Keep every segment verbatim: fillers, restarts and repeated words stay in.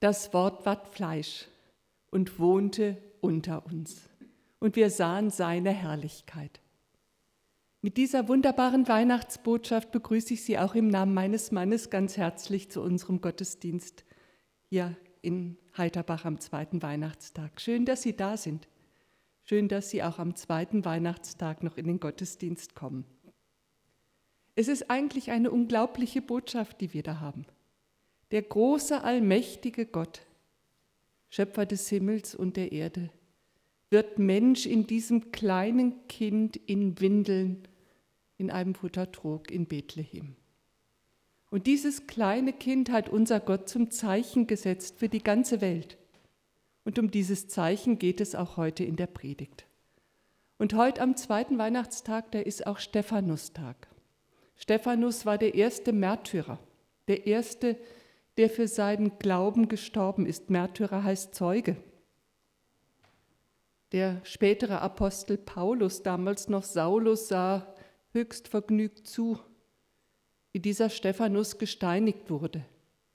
Das Wort ward Fleisch und wohnte unter uns. Und wir sahen seine Herrlichkeit. Mit dieser wunderbaren Weihnachtsbotschaft begrüße ich Sie auch im Namen meines Mannes ganz herzlich zu unserem Gottesdienst hier in Heiterbach am zweiten Weihnachtstag. Schön, dass Sie da sind. Schön, dass Sie auch am zweiten Weihnachtstag noch in den Gottesdienst kommen. Es ist eigentlich eine unglaubliche Botschaft, die wir da haben. Der große, allmächtige Gott, Schöpfer des Himmels und der Erde, wird Mensch in diesem kleinen Kind in Windeln, in einem Futtertrog in Bethlehem. Und dieses kleine Kind hat unser Gott zum Zeichen gesetzt für die ganze Welt. Und um dieses Zeichen geht es auch heute in der Predigt. Und heute am zweiten Weihnachtstag, da ist auch Stephanustag. Stephanus war der erste Märtyrer, der erste, der für seinen Glauben gestorben ist. Märtyrer heißt Zeuge. Der spätere Apostel Paulus, damals noch Saulus, sah höchst vergnügt zu, wie dieser Stephanus gesteinigt wurde.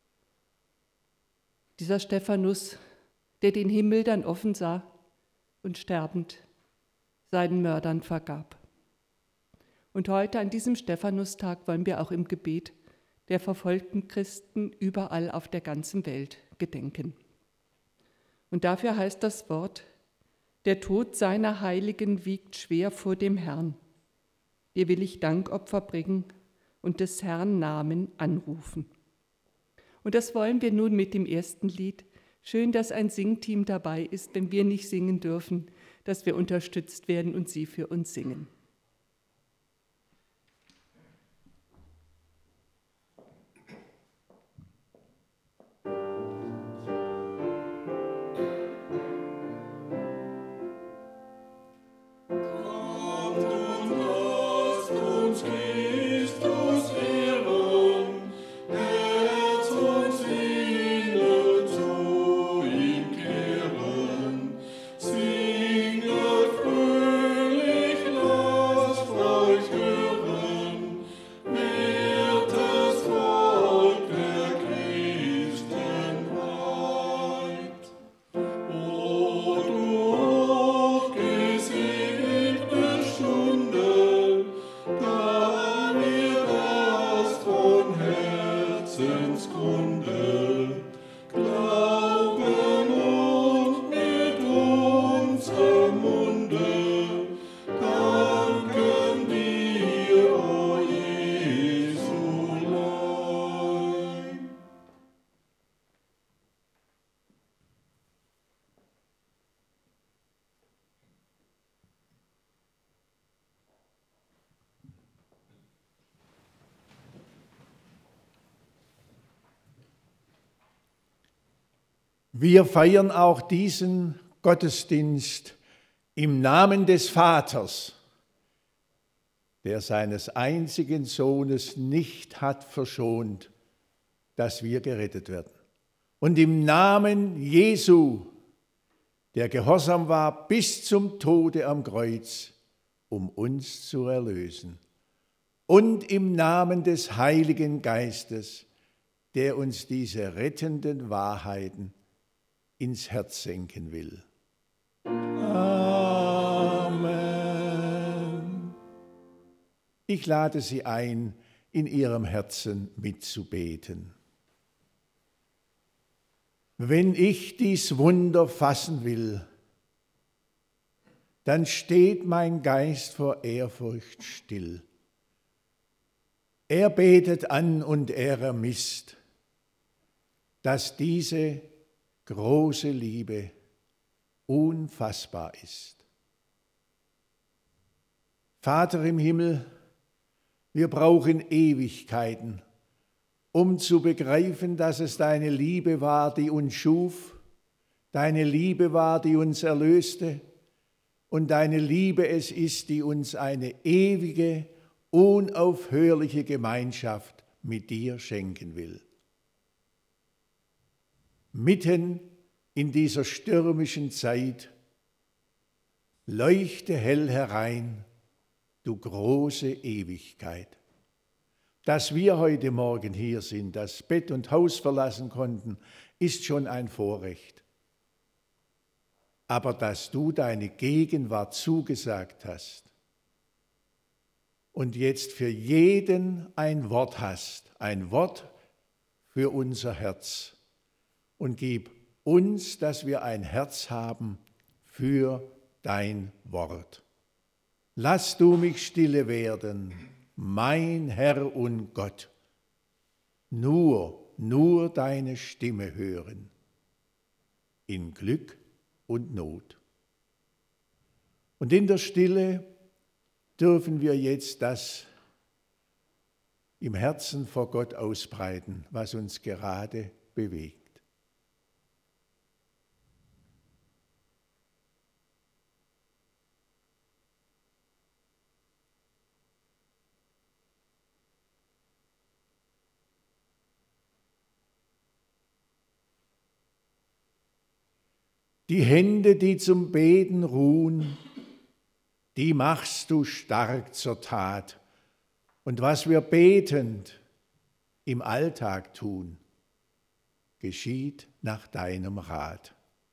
Dieser Stephanus, der den Himmel dann offen sah und sterbend seinen Mördern vergab. Und heute an diesem Stephanustag wollen wir auch im Gebet der verfolgten Christen überall auf der ganzen Welt gedenken. Und dafür heißt das Wort: Der Tod seiner Heiligen wiegt schwer vor dem Herrn. Dir will ich Dankopfer bringen und des Herrn Namen anrufen. Und das wollen wir nun mit dem ersten Lied. Schön, dass ein Singteam dabei ist, wenn wir nicht singen dürfen, dass wir unterstützt werden und sie für uns singen. Wir feiern auch diesen Gottesdienst im Namen des Vaters, der seines einzigen Sohnes nicht hat verschont, dass wir gerettet werden. Und im Namen Jesu, der gehorsam war bis zum Tode am Kreuz, um uns zu erlösen. Und im Namen des Heiligen Geistes, der uns diese rettenden Wahrheiten ins Herz senken will. Amen. Ich lade Sie ein, in Ihrem Herzen mitzubeten. Wenn ich dies Wunder fassen will, dann steht mein Geist vor Ehrfurcht still. Er betet an und er ermisst, dass diese große Liebe unfassbar ist. Vater im Himmel, wir brauchen Ewigkeiten, um zu begreifen, dass es deine Liebe war, die uns schuf, deine Liebe war, die uns erlöste und deine Liebe es ist, die uns eine ewige, unaufhörliche Gemeinschaft mit dir schenken will. Mitten in dieser stürmischen Zeit leuchte hell herein, du große Ewigkeit. Dass wir heute Morgen hier sind, das Bett und Haus verlassen konnten, ist schon ein Vorrecht. Aber dass du deine Gegenwart zugesagt hast und jetzt für jeden ein Wort hast, ein Wort für unser Herz, und gib uns, dass wir ein Herz haben für dein Wort. Lass du mich stille werden, mein Herr und Gott, nur, nur deine Stimme hören, in Glück und Not. Und in der Stille dürfen wir jetzt das im Herzen vor Gott ausbreiten, was uns gerade bewegt. Die Hände, die zum Beten ruhen, die machst du stark zur Tat. Und was wir betend im Alltag tun, geschieht nach deinem Rat.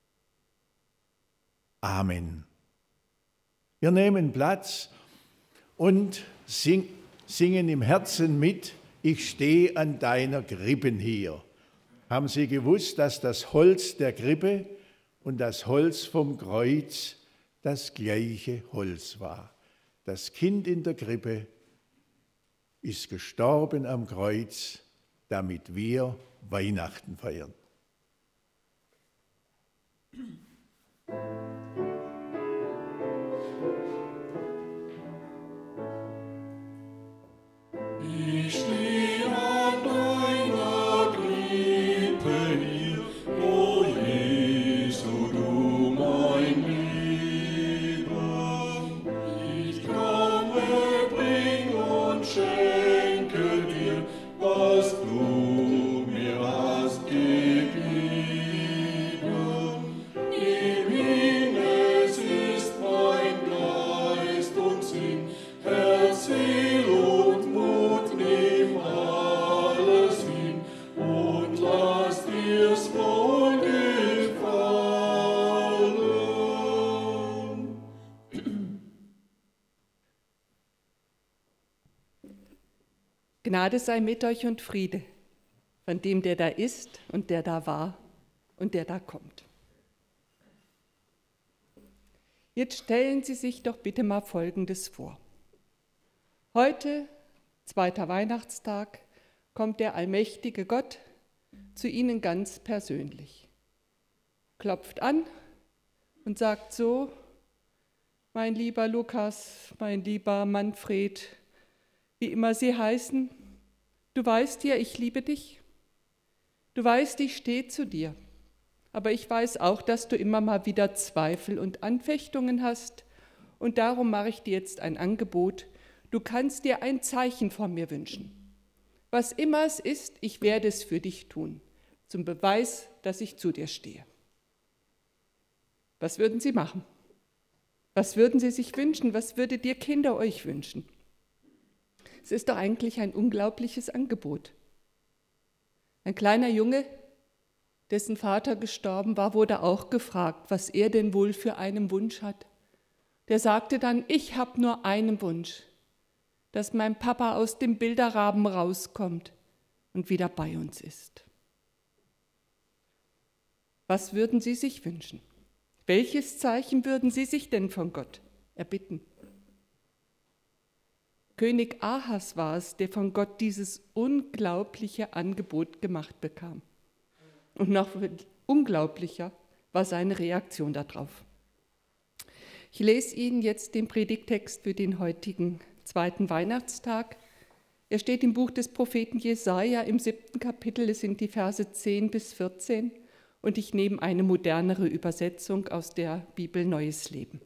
Amen. Wir nehmen Platz und sing, singen im Herzen mit, ich stehe an deiner Krippen hier. Haben Sie gewusst, dass das Holz der Krippe und das Holz vom Kreuz das gleiche Holz war? Das Kind in der Krippe ist gestorben am Kreuz, damit wir Weihnachten feiern. Ich stehe an deiner Krippe hier, o Jesu, du mein Leben. Ich komme, bring und schenke dir, was du mir hast gegeben. Nimm hin, es ist mein Geist und Sinn, Herz, Seele und Mut, nimm alles hin und lass dir's wohl gefallen. Gnade sei mit euch und Friede von dem, der da ist und der da war und der da kommt. Jetzt stellen Sie sich doch bitte mal Folgendes vor. Heute, zweiter Weihnachtstag, kommt der allmächtige Gott zu Ihnen ganz persönlich, klopft an und sagt so: Mein lieber Lukas, mein lieber Manfred, wie immer Sie heißen, du weißt ja, ich liebe dich. Du weißt, ich stehe zu dir. Aber ich weiß auch, dass du immer mal wieder Zweifel und Anfechtungen hast. Und darum mache ich dir jetzt ein Angebot. Du kannst dir ein Zeichen von mir wünschen. Was immer es ist, ich werde es für dich tun, zum Beweis, dass ich zu dir stehe. Was würden Sie machen? Was würden Sie sich wünschen? Was würdet ihr Kinder euch wünschen? Es ist doch eigentlich ein unglaubliches Angebot. Ein kleiner Junge, dessen Vater gestorben war, wurde auch gefragt, was er denn wohl für einen Wunsch hat. Der sagte dann: Ich habe nur einen Wunsch, dass mein Papa aus dem Bilderrahmen rauskommt und wieder bei uns ist. Was würden Sie sich wünschen? Welches Zeichen würden Sie sich denn von Gott erbitten? König Ahas war es, der von Gott dieses unglaubliche Angebot gemacht bekam. Und noch unglaublicher war seine Reaktion darauf. Ich lese Ihnen jetzt den Predigttext für den heutigen zweiten Weihnachtstag. Er steht im Buch des Propheten Jesaja im siebten Kapitel, es sind die Verse zehn bis vierzehn, und ich nehme eine modernere Übersetzung aus der Bibel Neues Leben.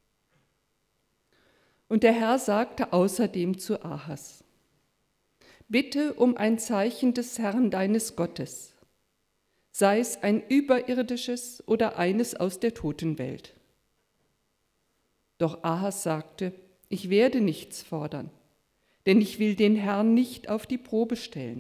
Und der Herr sagte außerdem zu Ahas: Bitte um ein Zeichen des Herrn deines Gottes, sei es ein überirdisches oder eines aus der Totenwelt. Doch Ahas sagte: Ich werde nichts fordern, denn ich will den Herrn nicht auf die Probe stellen.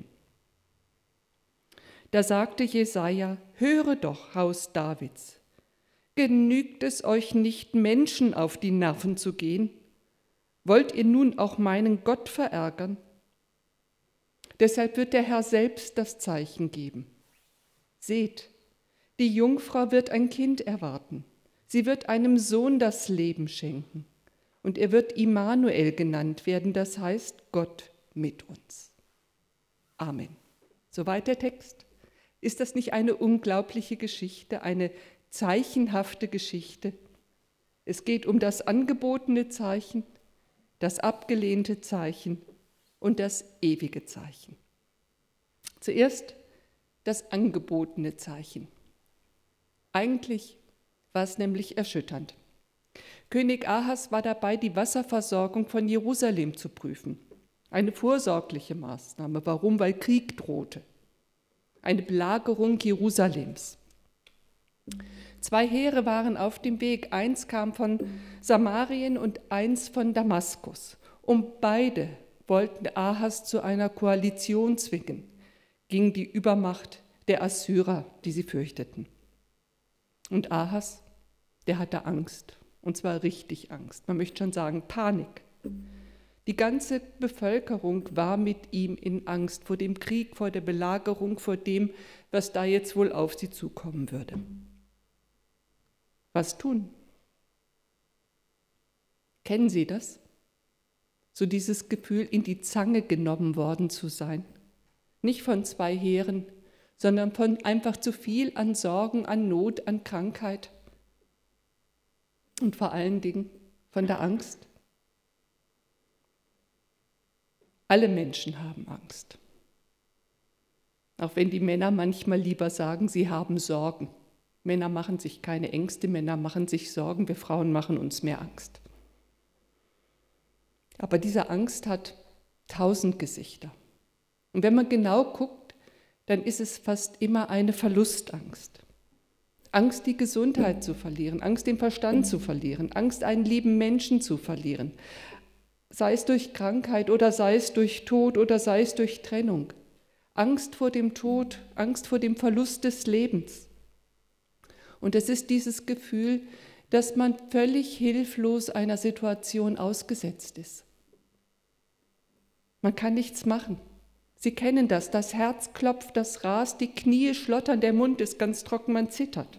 Da sagte Jesaja: Höre doch, Haus Davids, genügt es euch nicht, Menschen auf die Nerven zu gehen? Wollt ihr nun auch meinen Gott verärgern? Deshalb wird der Herr selbst das Zeichen geben. Seht, die Jungfrau wird ein Kind erwarten. Sie wird einem Sohn das Leben schenken. Und er wird Immanuel genannt werden, das heißt Gott mit uns. Amen. Soweit der Text. Ist das nicht eine unglaubliche Geschichte, eine zeichenhafte Geschichte? Es geht um das angebotene Zeichen, das abgelehnte Zeichen und das ewige Zeichen. Zuerst das angebotene Zeichen. Eigentlich war es nämlich erschütternd. König Ahas war dabei, die Wasserversorgung von Jerusalem zu prüfen. Eine vorsorgliche Maßnahme. Warum? Weil Krieg drohte. Eine Belagerung Jerusalems. Zwei Heere waren auf dem Weg. Eins kam von Samarien und eins von Damaskus. Und beide wollten Ahas zu einer Koalition zwingen gegen die Übermacht der Assyrer, die sie fürchteten. Und Ahas, der hatte Angst, und zwar richtig Angst. Man möchte schon sagen, Panik. Die ganze Bevölkerung war mit ihm in Angst vor dem Krieg, vor der Belagerung, vor dem, was da jetzt wohl auf sie zukommen würde. Was tun? Kennen Sie das? So dieses Gefühl, in die Zange genommen worden zu sein. Nicht von zwei Heeren, sondern von einfach zu viel an Sorgen, an Not, an Krankheit und vor allen Dingen von der Angst. Alle Menschen haben Angst. Auch wenn die Männer manchmal lieber sagen, sie haben Sorgen. Männer machen sich keine Ängste, Männer machen sich Sorgen, wir Frauen machen uns mehr Angst. Aber diese Angst hat tausend Gesichter. Und wenn man genau guckt, dann ist es fast immer eine Verlustangst. Angst, die Gesundheit zu verlieren, Angst, den Verstand zu verlieren, Angst, einen lieben Menschen zu verlieren, sei es durch Krankheit oder sei es durch Tod oder sei es durch Trennung. Angst vor dem Tod, Angst vor dem Verlust des Lebens. Und es ist dieses Gefühl, dass man völlig hilflos einer Situation ausgesetzt ist. Man kann nichts machen. Sie kennen das, das Herz klopft, das rast, die Knie schlottern, der Mund ist ganz trocken, man zittert.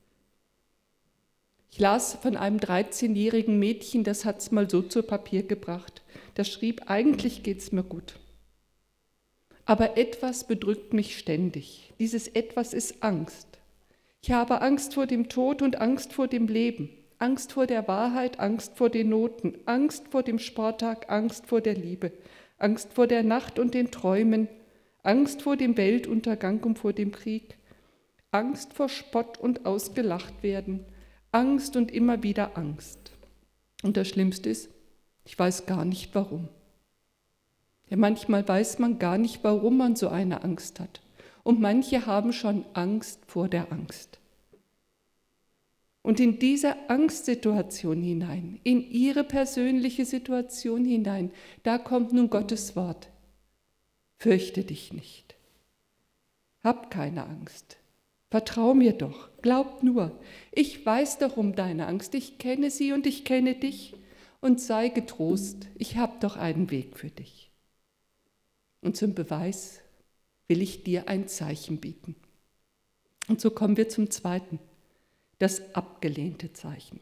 Ich las von einem dreizehnjährigen Mädchen, das hat es mal so zu Papier gebracht. Das schrieb, eigentlich geht es mir gut. Aber etwas bedrückt mich ständig. Dieses Etwas ist Angst. Ich habe Angst vor dem Tod und Angst vor dem Leben. Angst vor der Wahrheit, Angst vor den Noten, Angst vor dem Sporttag, Angst vor der Liebe. Angst vor der Nacht und den Träumen, Angst vor dem Weltuntergang und vor dem Krieg, Angst vor Spott und ausgelacht werden, Angst und immer wieder Angst. Und das Schlimmste ist, ich weiß gar nicht warum. Ja, manchmal weiß man gar nicht, warum man so eine Angst hat. Und manche haben schon Angst vor der Angst. Und in diese Angstsituation hinein, in ihre persönliche Situation hinein, da kommt nun Gottes Wort. Fürchte dich nicht. Hab keine Angst. Vertrau mir doch. Glaub nur. Ich weiß doch um deine Angst. Ich kenne sie und ich kenne dich. Und sei getrost. Ich habe doch einen Weg für dich. Und zum Beweis will ich dir ein Zeichen bieten. Und so kommen wir zum zweiten. Das abgelehnte Zeichen.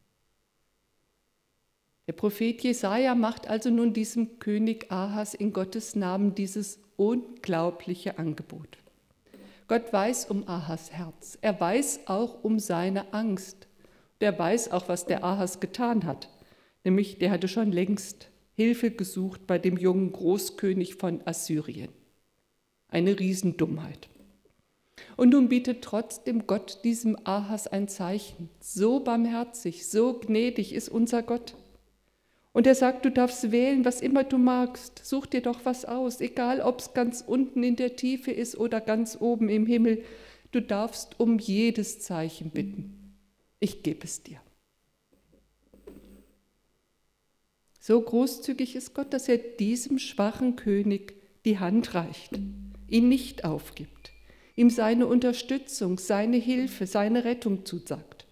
Der Prophet Jesaja macht also nun diesem König Ahas in Gottes Namen dieses unglaubliche Angebot. Gott weiß um Ahas Herz. Er weiß auch um seine Angst. Der weiß auch, was der Ahas getan hat. Nämlich, der hatte schon längst Hilfe gesucht bei dem jungen Großkönig von Assyrien. Eine Riesendummheit. Und nun bietet trotzdem Gott diesem Ahas ein Zeichen. So barmherzig, so gnädig ist unser Gott. Und er sagt, du darfst wählen, was immer du magst. Such dir doch was aus, egal ob es ganz unten in der Tiefe ist oder ganz oben im Himmel. Du darfst um jedes Zeichen bitten. Ich gebe es dir. So großzügig ist Gott, dass er diesem schwachen König die Hand reicht, ihn nicht aufgibt, ihm seine Unterstützung, seine Hilfe, seine Rettung zusagt.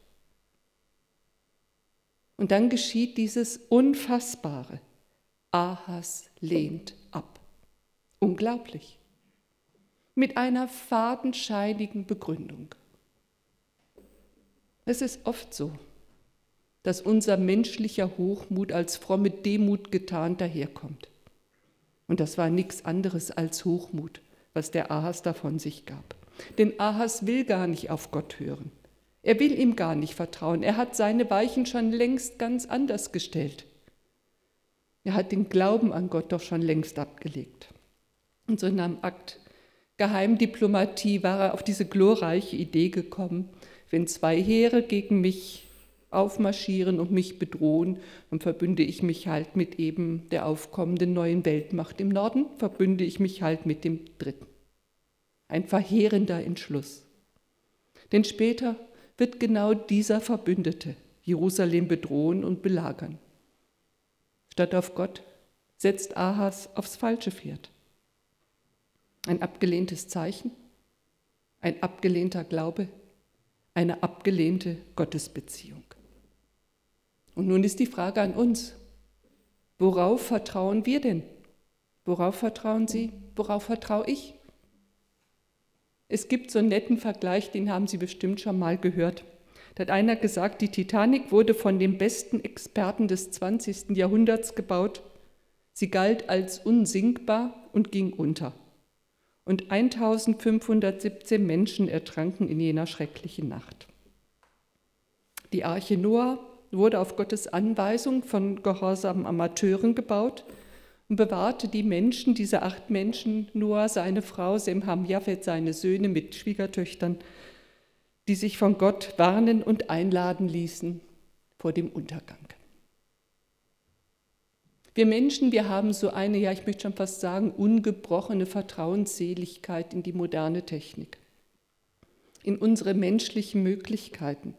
Und dann geschieht dieses Unfassbare. Ahas lehnt ab. Unglaublich. Mit einer fadenscheinigen Begründung. Es ist oft so, dass unser menschlicher Hochmut als fromme Demut getarnt daherkommt. Und das war nichts anderes als Hochmut, was der Ahas da von sich gab. Denn Ahas will gar nicht auf Gott hören. Er will ihm gar nicht vertrauen. Er hat seine Weichen schon längst ganz anders gestellt. Er hat den Glauben an Gott doch schon längst abgelegt. Und so in einem Akt Geheimdiplomatie war er auf diese glorreiche Idee gekommen, wenn zwei Heere gegen mich aufmarschieren und mich bedrohen, dann verbünde ich mich halt mit eben der aufkommenden neuen Weltmacht im Norden, verbünde ich mich halt mit dem Dritten. Ein verheerender Entschluss. Denn später wird genau dieser Verbündete Jerusalem bedrohen und belagern. Statt auf Gott setzt Ahas aufs falsche Pferd. Ein abgelehntes Zeichen, ein abgelehnter Glaube, eine abgelehnte Gottesbeziehung. Und nun ist die Frage an uns, worauf vertrauen wir denn? Worauf vertrauen Sie? Worauf vertraue ich? Es gibt so einen netten Vergleich, den haben Sie bestimmt schon mal gehört. Da hat einer gesagt, die Titanic wurde von den besten Experten des zwanzigsten Jahrhunderts gebaut. Sie galt als unsinkbar und ging unter. Und eintausendfünfhundertsiebzehn Menschen ertranken in jener schrecklichen Nacht. Die Arche Noah wurde auf Gottes Anweisung von gehorsamen Amateuren gebaut und bewahrte die Menschen, diese acht Menschen, Noah, seine Frau, Sem, Ham, Japhet, seine Söhne mit Schwiegertöchtern, die sich von Gott warnen und einladen ließen vor dem Untergang. Wir Menschen, wir haben so eine, ja ich möchte schon fast sagen, ungebrochene Vertrauensseligkeit in die moderne Technik, in unsere menschlichen Möglichkeiten.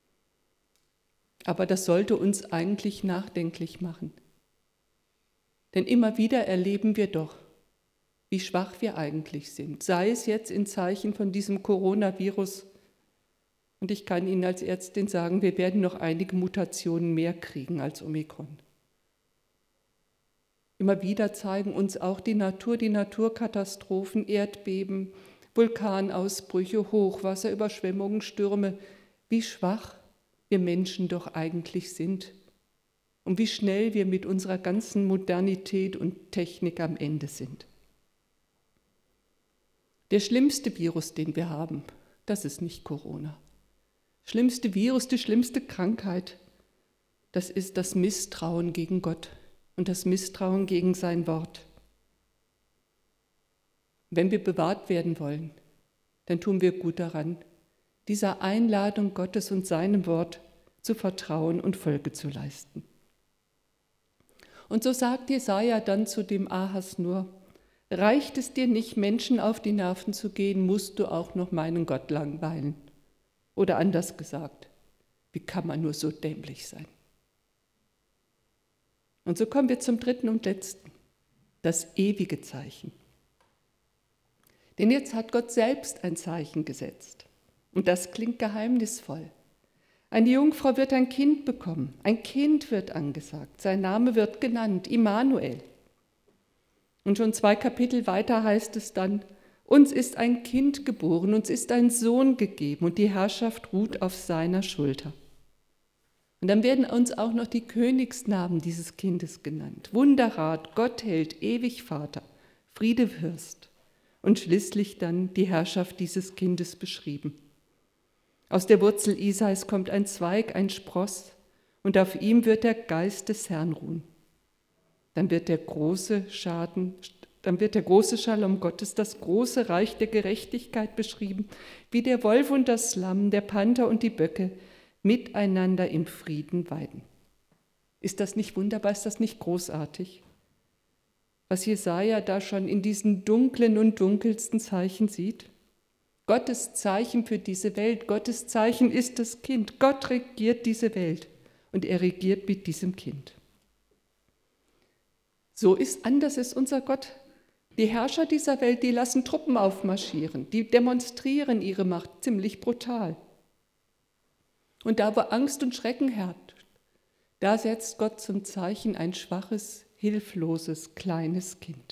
Aber das sollte uns eigentlich nachdenklich machen. Denn immer wieder erleben wir doch, wie schwach wir eigentlich sind, sei es jetzt in Zeichen von diesem Coronavirus. Und ich kann Ihnen als Ärztin sagen, wir werden noch einige Mutationen mehr kriegen als Omikron. Immer wieder zeigen uns auch die Natur, die Naturkatastrophen, Erdbeben, Vulkanausbrüche, Hochwasser, Überschwemmungen, Stürme, wie schwach wir Menschen doch eigentlich sind und wie schnell wir mit unserer ganzen Modernität und Technik am Ende sind. Der schlimmste Virus, den wir haben, das ist nicht Corona. Schlimmste Virus, die schlimmste Krankheit, das ist das Misstrauen gegen Gott und das Misstrauen gegen sein Wort. Wenn wir bewahrt werden wollen, dann tun wir gut daran, dieser Einladung Gottes und seinem Wort zu vertrauen und Folge zu leisten. Und so sagt Jesaja dann zu dem Ahas nur, reicht es dir nicht, Menschen auf die Nerven zu gehen, musst du auch noch meinen Gott langweilen. Oder anders gesagt, wie kann man nur so dämlich sein? Und so kommen wir zum dritten und letzten, das ewige Zeichen. Denn jetzt hat Gott selbst ein Zeichen gesetzt. Und das klingt geheimnisvoll. Eine Jungfrau wird ein Kind bekommen, ein Kind wird angesagt, sein Name wird genannt, Immanuel. Und schon zwei Kapitel weiter heißt es dann, uns ist ein Kind geboren, uns ist ein Sohn gegeben und die Herrschaft ruht auf seiner Schulter. Und dann werden uns auch noch die Königsnamen dieses Kindes genannt. Wunderrat, Gottheld, Ewigvater, Friedefürst und schließlich dann die Herrschaft dieses Kindes beschrieben. Aus der Wurzel Isais kommt ein Zweig, ein Spross, und auf ihm wird der Geist des Herrn ruhen. Dann wird der große Schaden, dann wird der große Schalom Gottes, das große Reich der Gerechtigkeit beschrieben, wie der Wolf und das Lamm, der Panther und die Böcke miteinander im Frieden weiden. Ist das nicht wunderbar? Ist das nicht großartig? Was Jesaja da schon in diesen dunklen und dunkelsten Zeichen sieht? Gottes Zeichen für diese Welt, Gottes Zeichen ist das Kind. Gott regiert diese Welt und er regiert mit diesem Kind. So ist anders ist unser Gott. Die Herrscher dieser Welt, die lassen Truppen aufmarschieren, die demonstrieren ihre Macht ziemlich brutal. Und da, wo Angst und Schrecken herrscht, da setzt Gott zum Zeichen ein schwaches, hilfloses, kleines Kind.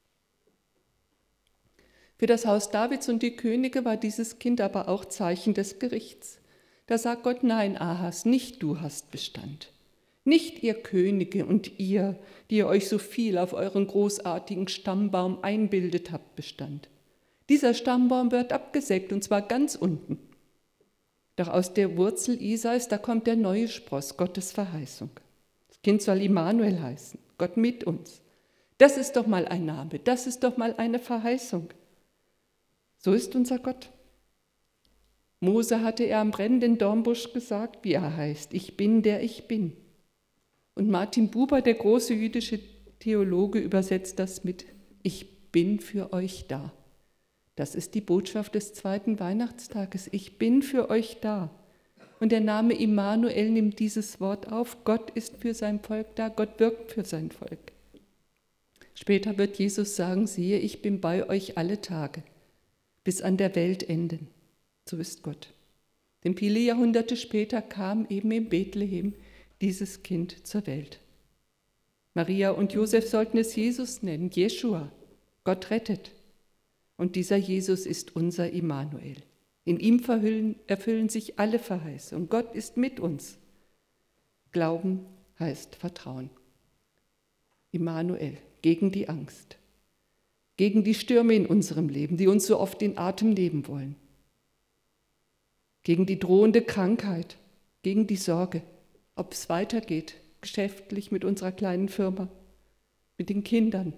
Für das Haus Davids und die Könige war dieses Kind aber auch Zeichen des Gerichts. Da sagt Gott, nein, Ahas, nicht du hast Bestand. Nicht ihr Könige und ihr, die ihr euch so viel auf euren großartigen Stammbaum einbildet habt, Bestand. Dieser Stammbaum wird abgesägt, und zwar ganz unten. Doch aus der Wurzel Isais, da kommt der neue Spross, Gottes Verheißung. Das Kind soll Immanuel heißen, Gott mit uns. Das ist doch mal ein Name, das ist doch mal eine Verheißung. So ist unser Gott. Mose hatte er am brennenden Dornbusch gesagt, wie er heißt, ich bin, der ich bin. Und Martin Buber, der große jüdische Theologe, übersetzt das mit, ich bin für euch da. Das ist die Botschaft des zweiten Weihnachtstages, ich bin für euch da. Und der Name Immanuel nimmt dieses Wort auf, Gott ist für sein Volk da, Gott wirkt für sein Volk. Später wird Jesus sagen, siehe, ich bin bei euch alle Tage, bis an der Weltenden. So ist Gott. Denn viele Jahrhunderte später kam eben in Bethlehem dieses Kind zur Welt. Maria und Josef sollten es Jesus nennen, Jeschua, Gott rettet. Und dieser Jesus ist unser Immanuel. In ihm verhüllen, erfüllen sich alle Verheißungen. Gott ist mit uns. Glauben heißt Vertrauen. Immanuel, gegen die Angst, gegen die Stürme in unserem Leben, die uns so oft den Atem nehmen wollen, gegen die drohende Krankheit, gegen die Sorge, ob es weitergeht, geschäftlich mit unserer kleinen Firma, mit den Kindern.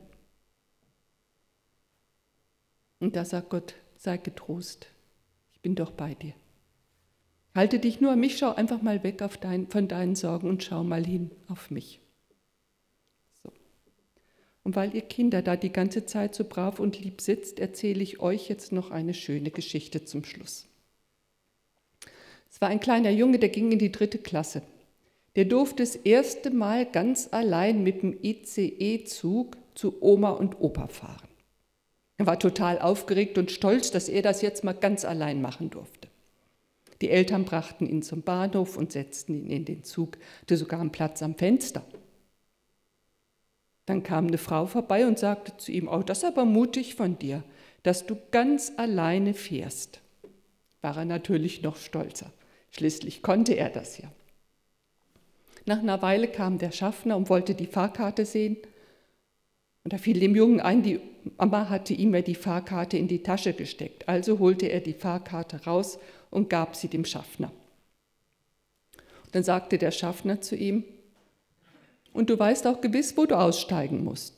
Und da sagt Gott, sei getrost, ich bin doch bei dir. Halte dich nur an mich, schau einfach mal weg auf dein, von deinen Sorgen und schau mal hin auf mich. So. Und weil ihr Kinder da die ganze Zeit so brav und lieb sitzt, erzähle ich euch jetzt noch eine schöne Geschichte zum Schluss. Es war ein kleiner Junge, der ging in die dritte Klasse. Der durfte das erste Mal ganz allein mit dem I C E-Zug zu Oma und Opa fahren. Er war total aufgeregt und stolz, dass er das jetzt mal ganz allein machen durfte. Die Eltern brachten ihn zum Bahnhof und setzten ihn in den Zug, hatte sogar einen Platz am Fenster. Dann kam eine Frau vorbei und sagte zu ihm, oh, das ist aber mutig von dir, dass du ganz alleine fährst. War er natürlich noch stolzer. Schließlich konnte er das ja. Nach einer Weile kam der Schaffner und wollte die Fahrkarte sehen. Und da fiel dem Jungen ein, die Mama hatte ihm ja die Fahrkarte in die Tasche gesteckt. Also holte er die Fahrkarte raus und gab sie dem Schaffner. Und dann sagte der Schaffner zu ihm, und du weißt auch gewiss, wo du aussteigen musst.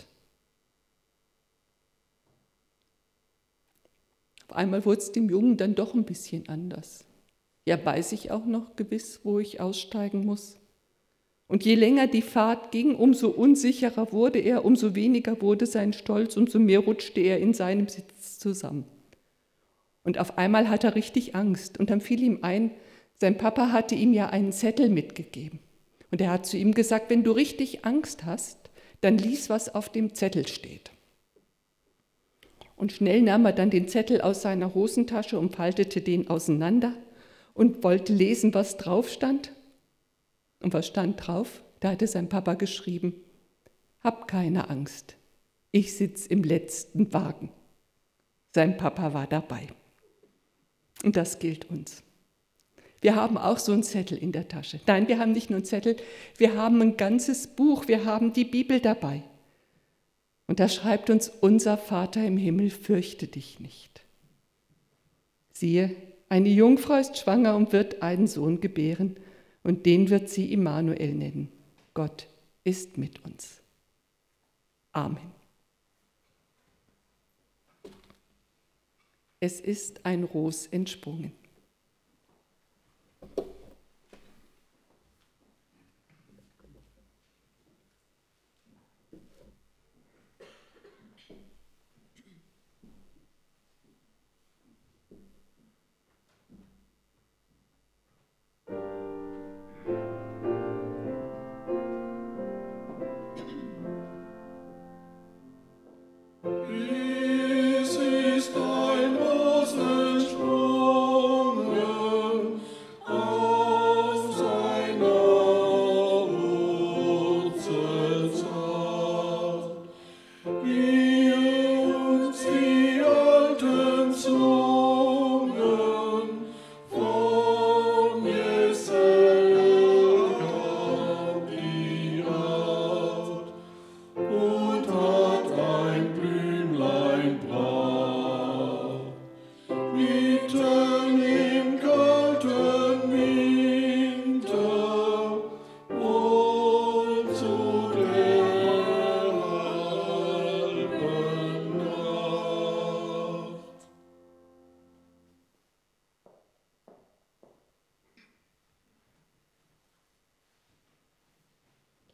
Auf einmal wurde es dem Jungen dann doch ein bisschen anders. Ja, weiß ich auch noch gewiss, wo ich aussteigen muss? Und je länger die Fahrt ging, umso unsicherer wurde er, umso weniger wurde sein Stolz, umso mehr rutschte er in seinem Sitz zusammen. Und auf einmal hat er richtig Angst. Und dann fiel ihm ein, sein Papa hatte ihm ja einen Zettel mitgegeben. Und er hat zu ihm gesagt, wenn du richtig Angst hast, dann lies, was auf dem Zettel steht. Und schnell nahm er dann den Zettel aus seiner Hosentasche und faltete den auseinander und wollte lesen, was drauf stand. Und was stand drauf? Da hatte sein Papa geschrieben, hab keine Angst, ich sitze im letzten Wagen. Sein Papa war dabei. Und das gilt uns. Wir haben auch so einen Zettel in der Tasche. Nein, wir haben nicht nur einen Zettel, wir haben ein ganzes Buch, wir haben die Bibel dabei. Und da schreibt uns unser Vater im Himmel, fürchte dich nicht. Siehe, eine Jungfrau ist schwanger und wird einen Sohn gebären, und den wird sie Immanuel nennen. Gott ist mit uns. Amen. Es ist ein Ros entsprungen.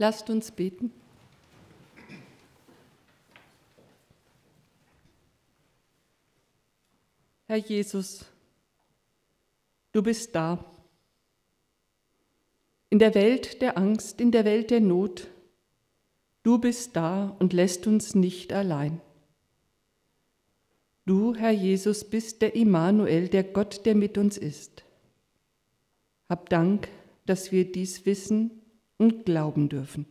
Lasst uns beten. Herr Jesus, du bist da. In der Welt der Angst, in der Welt der Not, du bist da und lässt uns nicht allein. Du, Herr Jesus, bist der Immanuel, der Gott, der mit uns ist. Hab Dank, dass wir dies wissen und glauben dürfen.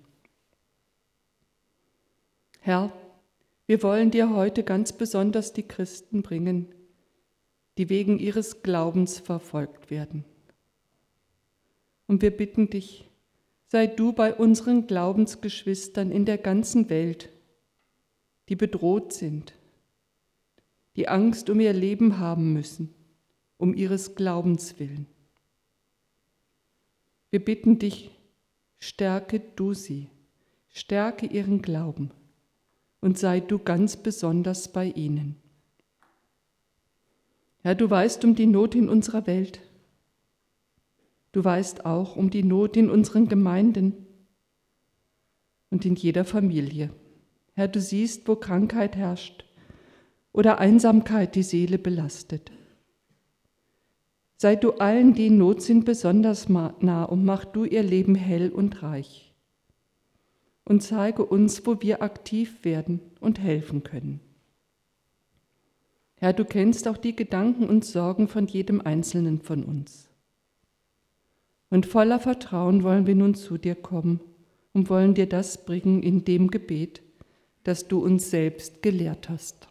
Herr, wir wollen dir heute ganz besonders die Christen bringen, die wegen ihres Glaubens verfolgt werden. Und wir bitten dich, sei du bei unseren Glaubensgeschwistern in der ganzen Welt, die bedroht sind, die Angst um ihr Leben haben müssen, um ihres Glaubens willen. Wir bitten dich, stärke du sie, stärke ihren Glauben und sei du ganz besonders bei ihnen. Herr, du weißt um die Not in unserer Welt. Du weißt auch um die Not in unseren Gemeinden und in jeder Familie. Herr, du siehst, wo Krankheit herrscht oder Einsamkeit die Seele belastet. Sei du allen, die in Not sind, besonders nah und mach du ihr Leben hell und reich. Und zeige uns, wo wir aktiv werden und helfen können. Herr, du kennst auch die Gedanken und Sorgen von jedem Einzelnen von uns. Und voller Vertrauen wollen wir nun zu dir kommen und wollen dir das bringen in dem Gebet, das du uns selbst gelehrt hast.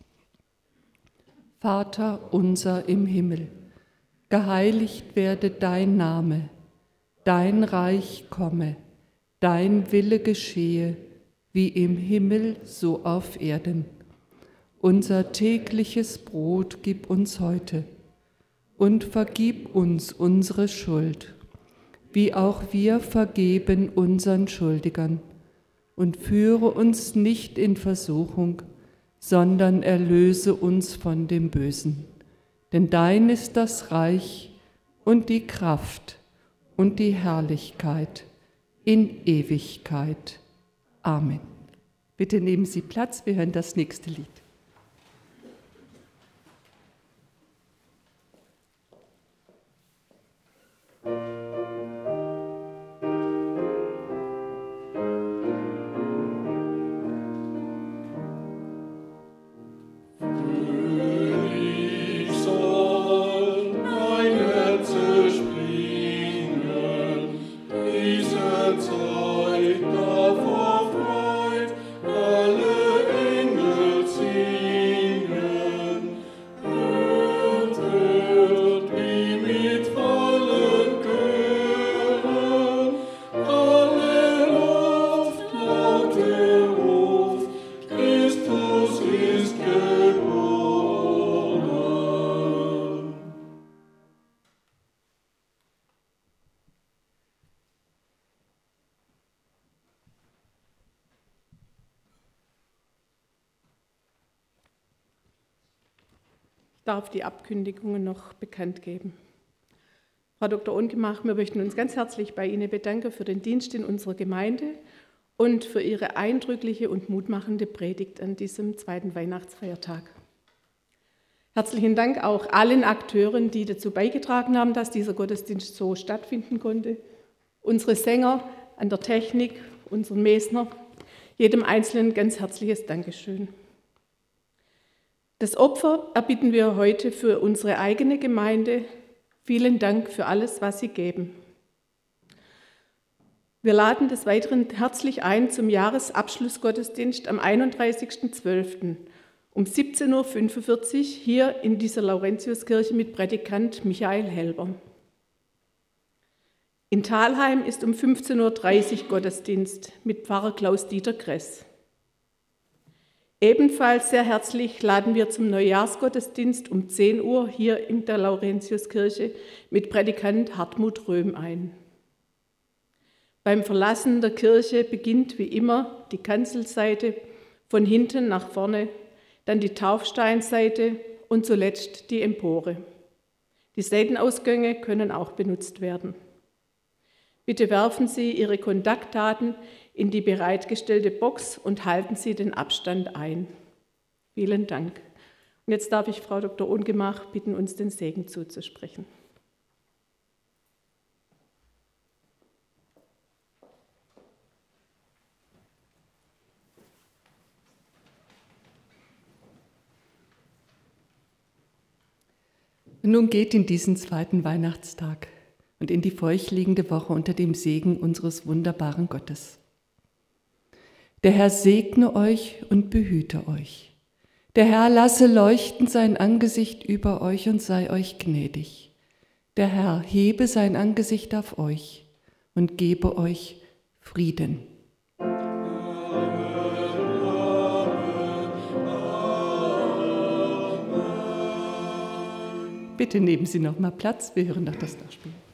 Vater unser im Himmel, geheiligt werde dein Name, dein Reich komme, dein Wille geschehe, wie im Himmel so auf Erden. Unser tägliches Brot gib uns heute und vergib uns unsere Schuld, wie auch wir vergeben unseren Schuldigern. Und führe uns nicht in Versuchung, sondern erlöse uns von dem Bösen. Denn dein ist das Reich und die Kraft und die Herrlichkeit in Ewigkeit. Amen. Bitte nehmen Sie Platz, wir hören das nächste Lied. Ich darf die Abkündigungen noch bekannt geben. Frau Doktor Ungemach, wir möchten uns ganz herzlich bei Ihnen bedanken für den Dienst in unserer Gemeinde und für Ihre eindrückliche und mutmachende Predigt an diesem zweiten Weihnachtsfeiertag. Herzlichen Dank auch allen Akteuren, die dazu beigetragen haben, dass dieser Gottesdienst so stattfinden konnte. Unsere Sänger an der Technik, unseren Mesner, jedem Einzelnen ganz herzliches Dankeschön. Das Opfer erbitten wir heute für unsere eigene Gemeinde. Vielen Dank für alles, was Sie geben. Wir laden des Weiteren herzlich ein zum Jahresabschlussgottesdienst am einunddreißigsten zwölften um siebzehn Uhr fünfundvierzig hier in dieser Laurentiuskirche mit Prädikant Michael Helber. In Thalheim ist um fünfzehn Uhr dreißig Gottesdienst mit Pfarrer Klaus-Dieter Kress. Ebenfalls sehr herzlich laden wir zum Neujahrsgottesdienst um zehn Uhr hier in der Laurentiuskirche mit Prädikant Hartmut Röhm ein. Beim Verlassen der Kirche beginnt wie immer die Kanzelseite von hinten nach vorne, dann die Taufsteinseite und zuletzt die Empore. Die Seitenausgänge können auch benutzt werden. Bitte werfen Sie Ihre Kontaktdaten in die bereitgestellte Box und halten Sie den Abstand ein. Vielen Dank. Und jetzt darf ich Frau Doktor Ungemach bitten, uns den Segen zuzusprechen. Nun geht in diesen zweiten Weihnachtstag und in die für euch liegende Woche unter dem Segen unseres wunderbaren Gottes. Der Herr segne euch und behüte euch. Der Herr lasse leuchten sein Angesicht über euch und sei euch gnädig. Der Herr hebe sein Angesicht auf euch und gebe euch Frieden. Bitte nehmen Sie noch mal Platz, wir hören noch das Nachspiel.